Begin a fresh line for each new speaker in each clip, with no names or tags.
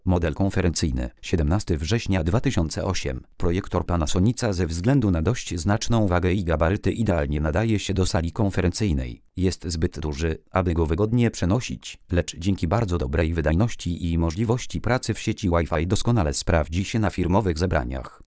Model konferencyjny 17 września 2008. Projektor Panasonica ze względu na dość znaczną wagę i gabaryty idealnie nadaje się do sali konferencyjnej. Jest zbyt duży, aby go wygodnie przenosić, lecz dzięki bardzo dobrej wydajności i możliwości pracy w sieci Wi-Fi doskonale sprawdzi się na firmowych zebraniach.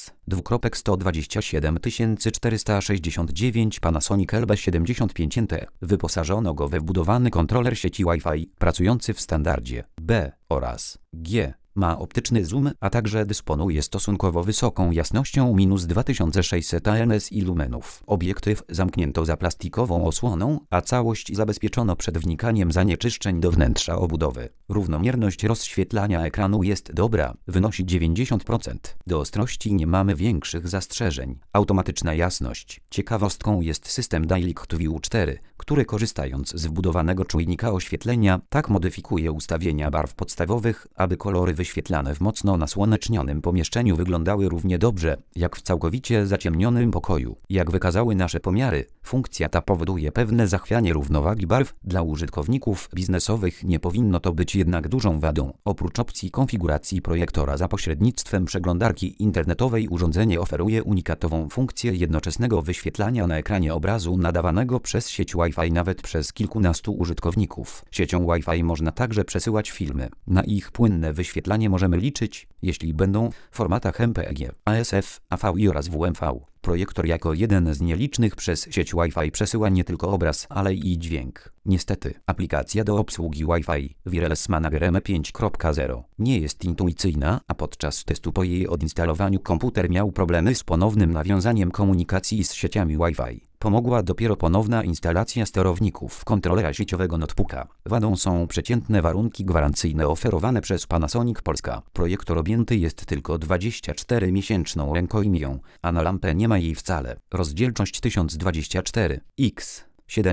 S2.127 Panasonic LB75NT. Wyposażono go we wbudowany kontroler sieci Wi-Fi, pracujący w standardzie B oraz G. Ma optyczny zoom, a także dysponuje stosunkowo wysoką jasnością -2600 nsi lumenów. Obiektyw zamknięto za plastikową osłoną, a całość zabezpieczono przed wnikaniem zanieczyszczeń do wnętrza obudowy. Równomierność rozświetlania ekranu jest dobra, wynosi 90%. Do ostrości nie mamy większych zastrzeżeń. Automatyczna jasność. Ciekawostką jest system Direct View 4, który korzystając z wbudowanego czujnika oświetlenia, tak modyfikuje ustawienia barw podstawowych, aby kolory wyświetlane w mocno nasłonecznionym pomieszczeniu wyglądały równie dobrze, jak w całkowicie zaciemnionym pokoju. Jak wykazały nasze pomiary, funkcja ta powoduje pewne zachwianie równowagi barw. Dla użytkowników biznesowych nie powinno to być jednak dużą wadą. Oprócz opcji konfiguracji projektora za pośrednictwem przeglądarki internetowej urządzenie oferuje unikatową funkcję jednoczesnego wyświetlania na ekranie obrazu nadawanego przez sieć Wi-Fi nawet przez kilkunastu użytkowników. Siecią Wi-Fi można także przesyłać filmy. Na ich płynne wyświetlanie możemy liczyć, jeśli będą w formatach MPEG, ASF, AV oraz WMV. Projektor jako jeden z nielicznych przez sieć Wi-Fi przesyła nie tylko obraz, ale i dźwięk. Niestety, aplikacja do obsługi Wi-Fi Wireless Manager M5.0 nie jest intuicyjna, a podczas testu po jej odinstalowaniu komputer miał problemy z ponownym nawiązaniem komunikacji z sieciami Wi-Fi. Pomogła dopiero ponowna instalacja sterowników kontrolera sieciowego notebooka. Wadą są przeciętne warunki gwarancyjne oferowane przez Panasonic Polska. Projektor objęty jest tylko 24-miesięczną rękojmią, a na lampę nie ma jej wcale. Rozdzielczość 1024 x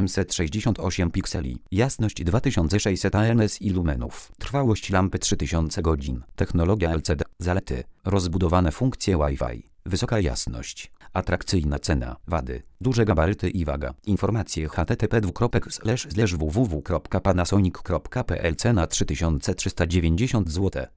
768 pikseli. Jasność 2600 nsi lumenów. Trwałość lampy 3000 godzin. Technologia LCD. Zalety. Rozbudowane funkcje Wi-Fi. Wysoka jasność. Atrakcyjna cena. Wady. Duże gabaryty i waga. Informacje http://www.panasonic.pl. Cena 3390 zł.